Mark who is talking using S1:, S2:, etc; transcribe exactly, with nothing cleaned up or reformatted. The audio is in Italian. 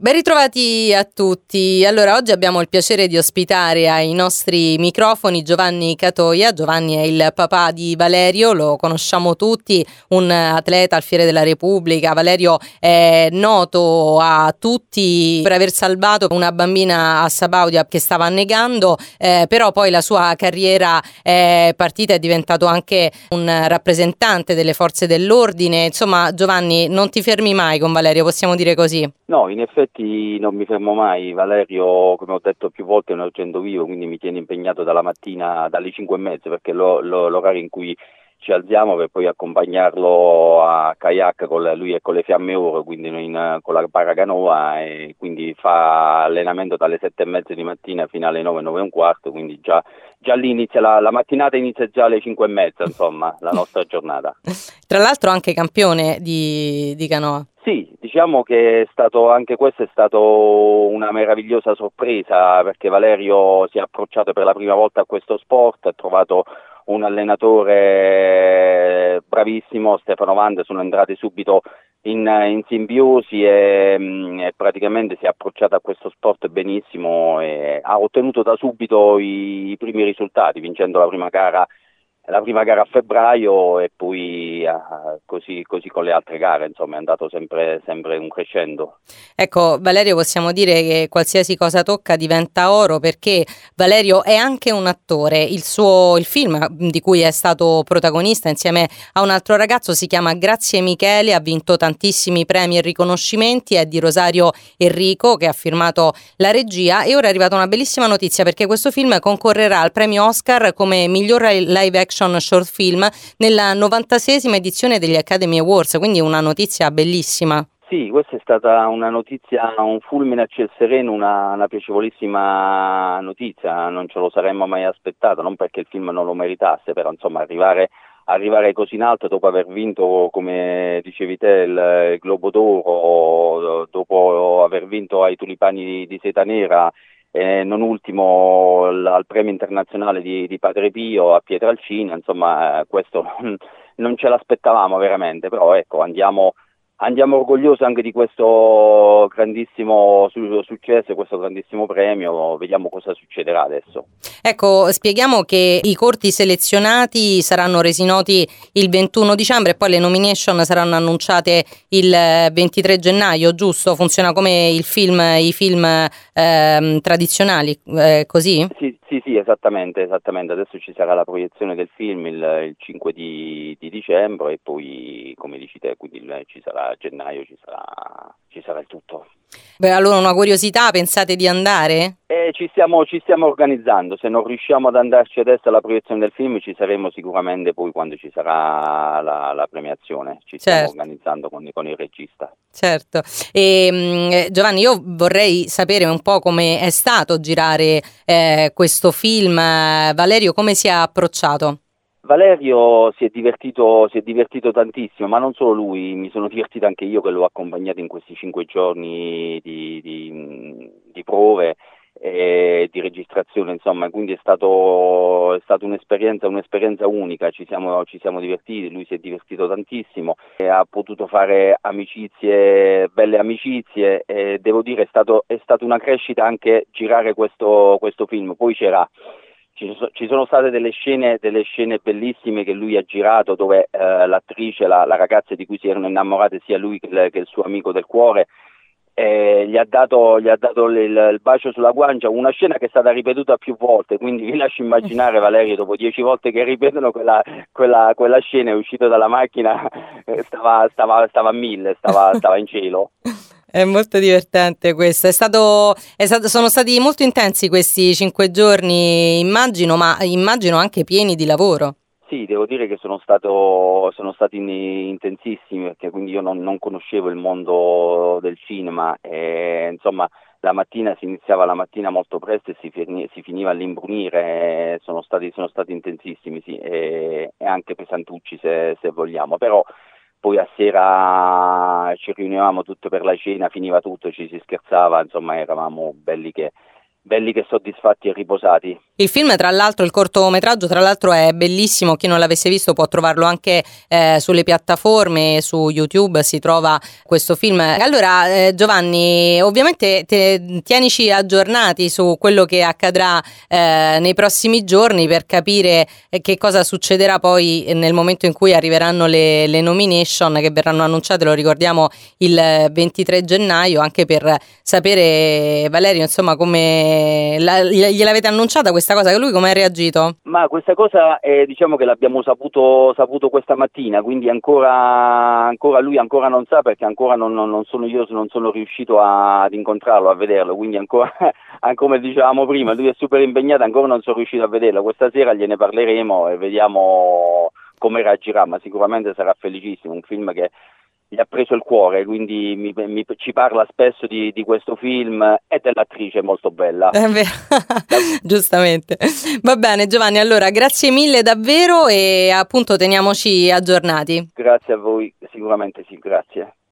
S1: Ben ritrovati a tutti. Allora, oggi abbiamo il piacere di ospitare ai nostri microfoni Giovanni Catoia. Giovanni è il papà di Valerio, lo conosciamo tutti, un atleta alfiere della Repubblica. Valerio è noto a tutti per aver salvato una bambina a Sabaudia che stava annegando, eh, però poi la sua carriera è partita, è diventato anche un rappresentante delle forze dell'ordine. Insomma, Giovanni, non ti fermi mai con Valerio, possiamo dire così?
S2: No, in effetti non mi fermo mai. Valerio, come ho detto più volte, è un argento vivo, quindi mi tiene impegnato dalla mattina, dalle cinque e mezza, perché è lo, lo, l'orario in cui ci alziamo per poi accompagnarlo a kayak, con la, lui è con le Fiamme Oro, quindi in, con la paracanoa, e quindi fa allenamento dalle sette e mezza di mattina fino alle nove, nove e un quarto, quindi già, già lì inizia la, la mattinata inizia già alle cinque e mezza, insomma, la nostra giornata.
S1: Tra l'altro anche campione di, di canoa.
S2: Sì, diciamo che è stato, anche questo è stato una meravigliosa sorpresa, perché Valerio si è approcciato per la prima volta a questo sport, ha trovato un allenatore bravissimo, Stefano Vanda, sono entrati subito in, in simbiosi e, e praticamente si è approcciato a questo sport benissimo e ha ottenuto da subito i, i primi risultati, vincendo la prima gara la prima gara a febbraio e poi uh, così, così con le altre gare, insomma è andato sempre, sempre un crescendo.
S1: Ecco, Valerio, possiamo dire che qualsiasi cosa tocca diventa oro, perché Valerio è anche un attore. Il suo il film di cui è stato protagonista insieme a un altro ragazzo si chiama Grazie Michele, ha vinto tantissimi premi e riconoscimenti, è di Rosario Enrico che ha firmato la regia, e ora è arrivata una bellissima notizia, perché questo film concorrerà al premio Oscar come miglior live action short film nella novantaseiesima edizione degli Academy Awards, quindi una notizia bellissima.
S2: Sì, questa è stata una notizia, un fulmine a ciel sereno, una, una piacevolissima notizia, non ce lo saremmo mai aspettato, non perché il film non lo meritasse, però insomma arrivare, arrivare così in alto dopo aver vinto, come dicevi te, il, il Globo d'Oro, dopo aver vinto ai Tulipani di, di Seta Nera, e non ultimo l- al premio internazionale di, di Padre Pio a Pietralcina, insomma eh, questo non ce l'aspettavamo veramente, però ecco andiamo... Andiamo orgogliosi anche di questo grandissimo su- successo, questo grandissimo premio, vediamo cosa succederà adesso.
S1: Ecco, spieghiamo che i corti selezionati saranno resi noti il ventuno dicembre e poi le nomination saranno annunciate il ventitré gennaio, giusto? Funziona come il film, i film ehm, tradizionali, eh, così?
S2: Sì, sì, sì, esattamente, esattamente. Adesso ci sarà la proiezione del film il, il cinque di, di dicembre e poi, come dici te, quindi il, ci sarà a gennaio, ci sarà, ci sarà il tutto.
S1: Beh, allora una curiosità, pensate di andare?
S2: E ci stiamo, ci stiamo organizzando, se non riusciamo ad andarci adesso alla proiezione del film ci saremo sicuramente poi quando ci sarà la, la premiazione, ci stiamo
S1: Certo.
S2: organizzando con, con il regista.
S1: Certo, e, mh, Giovanni, io vorrei sapere un po' come è stato girare eh, questo film. Valerio, come si è approcciato?
S2: Valerio si è divertito, si è divertito tantissimo, ma non solo lui, mi sono divertito anche io che l'ho accompagnato in questi cinque giorni di, di, di prove e di registrazione, insomma, quindi è stato, è stata un'esperienza, un'esperienza unica, ci siamo, ci siamo divertiti, lui si è divertito tantissimo, e ha potuto fare amicizie, belle amicizie, e devo dire è stato, è stata una crescita anche girare questo, questo film, poi c'era... Ci sono state delle scene, delle scene bellissime che lui ha girato dove eh, l'attrice, la, la ragazza di cui si erano innamorate sia lui che il, che il suo amico del cuore, eh, gli ha dato, gli ha dato il, il bacio sulla guancia, una scena che è stata ripetuta più volte, quindi vi lascio immaginare Valerio, dopo dieci volte che ripetono quella, quella, quella scena, è uscito dalla macchina, stava, stava, stava a mille, stava, stava in cielo.
S1: È molto divertente questo, è stato, è stato, sono stati molto intensi questi cinque giorni, immagino, ma immagino anche pieni di lavoro.
S2: Sì, devo dire che sono stato, sono stati in- intensissimi, perché quindi io non, non conoscevo il mondo del cinema e insomma la mattina si iniziava la mattina molto presto e si, fini- si finiva all'imbrunire, sono stati, sono stati intensissimi, sì, e, e anche pesantucci se, se vogliamo, però poi a sera ci riunivamo tutte per la cena, finiva tutto, ci si scherzava, insomma eravamo belli che belli che soddisfatti e riposati.
S1: Il film, tra l'altro, il cortometraggio, tra l'altro, è bellissimo. Chi non l'avesse visto può trovarlo anche eh, sulle piattaforme, su YouTube si trova questo film. Allora, eh, Giovanni, ovviamente te, tienici aggiornati su quello che accadrà eh, nei prossimi giorni per capire eh, che cosa succederà poi nel momento in cui arriveranno le, le nomination che verranno annunciate, lo ricordiamo, il ventitré gennaio, anche per sapere, Valerio, insomma, come la, gliel'avete annunciata questa cosa, che lui come ha reagito?
S2: Ma questa cosa eh, diciamo che l'abbiamo saputo, saputo questa mattina, quindi ancora, ancora lui ancora non sa, perché ancora non, non, non sono io non sono riuscito a, ad incontrarlo, a vederlo, quindi ancora, come dicevamo prima, lui è super impegnato, ancora non sono riuscito a vederlo. Questa sera gliene parleremo e vediamo come reagirà, ma sicuramente sarà felicissimo. Un film che gli ha preso il cuore, quindi mi, mi, ci parla spesso di, di questo film e dell'attrice molto bella.
S1: È vero. Giustamente. Va bene, Giovanni, allora grazie mille davvero e appunto teniamoci aggiornati.
S2: Grazie a voi, sicuramente sì, grazie.